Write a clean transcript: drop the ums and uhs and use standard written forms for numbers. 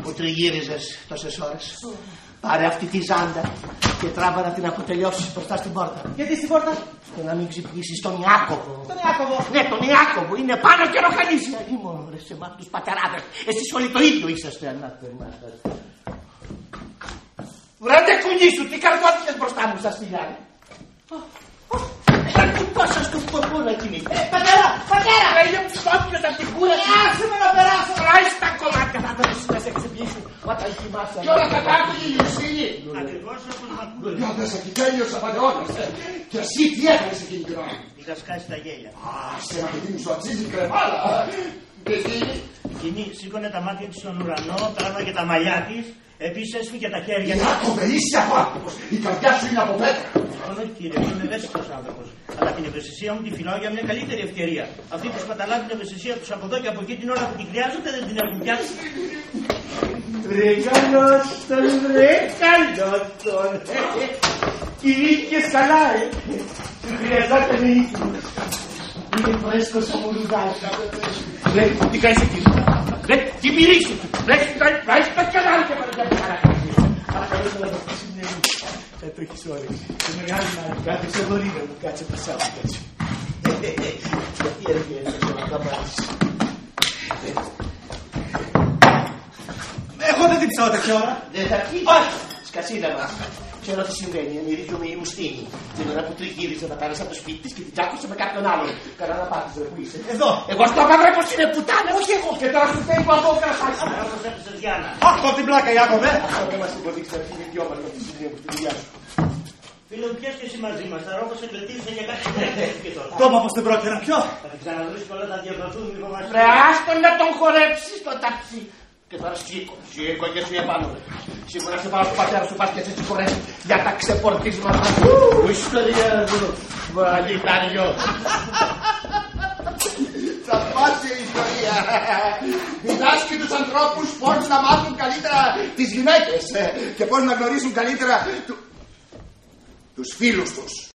που τριγύριζες τόσες ώρες. Πάρε αυτή τη ζάντα και τράβα να την αποτελειώσεις μπροστά στην πόρτα. Γιατί στην πόρτα? Και να μην ξυπνήσεις τον Ιάκωβο. Τον Ιάκωβο? Ναι, τον Ιάκωβο. Είναι πάνω και ροχαλίζει. Μόνο ρε σε εμάς τους πατεράδες. Εσείς όλοι το ίδιο είσαστε ανάπτευμα. Βρέτε κουνί σου, τι καρδόθηκες μπροστά μου στα στυλιάρια. Θα κουμπώσω στον ποπό να κοιμηθεί. Πατέρα! Λέγε μου σκότεινες από την κούρα σου. Άσε με να περάσω. Ράεις τα κομμάτια θα δώσεις να σε ξεπλήσει όταν κοιμάσαι. Κι όλα θα κάνουν η Ιωσήνη. Ακριβώς όπως μ' ακούτε. Νιώθες ακυτέλειος απαντεώνας. Και εσύ τι έκανες εκείνη την ώρα? Είχα σκάσει τα γέλια. Σε ένα παιδί μου σου αξίζει κρεβάλα. Και εκείνη? Εκείνη σήκωνε τα μάτια της στον ουρανό, τράβαγε τα μαλλιά της, επίσης έσφυγε τα χέρια της. Ιάκωβε, είσαι απάνθρωπος. Η καρδιά σου είναι από πέτρα. Όχι κύριε, είμαι ευαίσθητος άνθρωπος. Αλλά την ευαισθησία μου τη φυλάω για μια καλύτερη ευκαιρία. Αυτοί που σπαταλάνε την ευαισθησία τους από εδώ και από εκεί την ώρα που τη χρειάζονται δεν την έχουν πιάσει. Ρε καλότσον, ρε καλότσον. Κηρύχηκες καλά, Σου χρειαζόταν ήσυχος. Είναι φρέσκος ο μουρουδάς. Ρε, τι κάνεις εκεί? Ρε, τι μυρίσου. Ρε, βάζεις το κελάρι και παρακαλώ παρακαλώ. Παρακαλώ να το πεις είναι μου. Θα το έχεις όρεξη. Το μεγάλο να κάτσε σε γορίδα μου, κάτσε πασά μου, κάτσε. Γιατί έρχεσαι να καμπάσεις. Εγώ δεν την ψάω τέτοια ώρα. Δεν θα πει. Σκασίδα μας. Ξέρω τι συμβαίνει. Ανηρίζομαι η Ουστίνη. Την ώρα που τριγύριζε να πέρασε από το σπίτι της και την τσάκωσε με κάποιον άλλον. Καλά να πάθεις ρε που είσαι. Εδώ. Εγώ στο απαυρέ πως είναι πουτάνα. Όχι εγώ. Και τώρα σου θέλει που από κρασάκι. Όπως έπαιζες Γιάννα. Αχ, από την πλάκα, Ιάκωβε. Αυτό δεν μας υποδείξει να είναι δυο μας με τη συνδυα μου στη δουλειά σου. Φίλε μου, πιες και εσύ μαζί μας. Θα ρόμπος εκλετήρισε για κάτι τρέχεις και τώρα. Το είπα πως δεν πρόκειται να πιω. Θα την ξαναβρεις και όλα τα διαβαθούν λοιπόν μαζί. Ρε άστον να τον χορέψεις το ταψί. Και τώρα σήκω και σου επάνω. Σίγουρα σε πάω στο πατέρα σου πας και σε συγχωρέσει για τα ξεπορτίσματα σου. Ιστορία σου, βαλιτάριο. Θα πάσει η ιστορία. Διδάσκει τους ανθρώπους πώς να μάθουν καλύτερα τις γυναίκες και πώς να γνωρίσουν καλύτερα τους φίλους τους.